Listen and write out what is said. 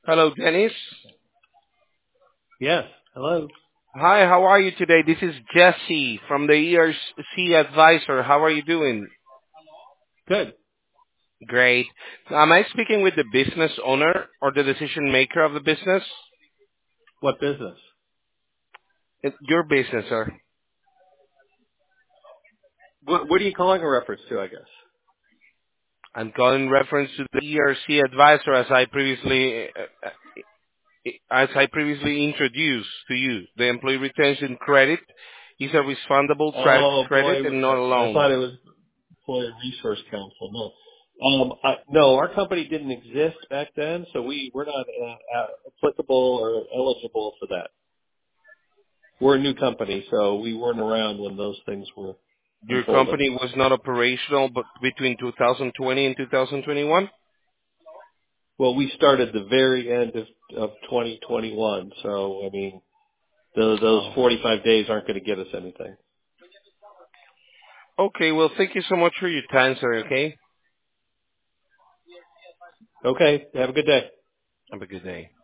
Hello, Dennis. Yes. Hello. Hi, how are you today? This is Jesse from the ERC Advisor. How are you doing? Good. Great. Am I speaking with the business owner or the decision maker of the business? What business? Your business, sir. What are you calling a reference to, I guess? I'm calling in reference to the ERC Advisor as I previously introduced to you. The employee retention credit is a refundable Oh, credit employee. and not a I loan. thought it was Employee Resource Council. No. No, our company didn't exist back then, so we're not applicable or eligible for that. We're a new company, so we weren't around when those things were Your unfolding. company was not operational but between 2020 and 2021? Well, we started the very end of 2021, so I mean, those Oh. 45 days aren't going to get us anything. Okay, well, thank you so much for your time, sir, okay? Okay. Have a good day. Have a good day.